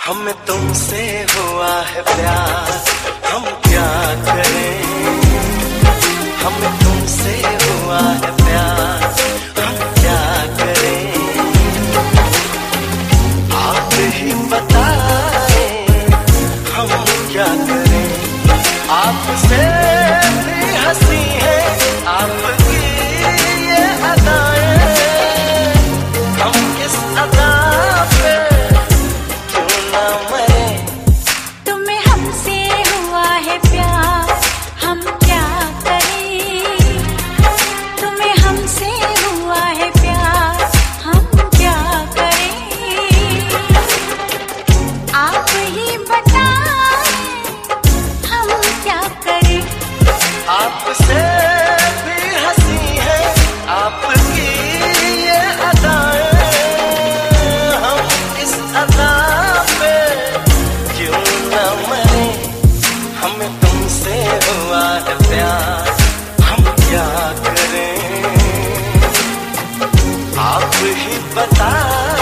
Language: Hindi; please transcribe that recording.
हमें तुमसे हुआ है प्यार, हम क्या करें। हमें तुमसे हुआ है प्यार, हम क्या करें। आप ही बताएं हम क्या करें। आपसे भी हंसी है आपकी ये अदाएं, हम इस अदा पे क्यों ना मरे। तुम्हें हमसे हुआ है प्यार, हम क्या करें। तुम्हें हमसे हुआ है प्यार, हम क्या करें। आप ही बताएं हम क्या करें। आपसे भी हंसी है आपकी ये अदाएं, हम इस अदा पे क्यों ना मरे। हमें तुमसे हुआ है प्यार, हम क्या करें। आप ही बता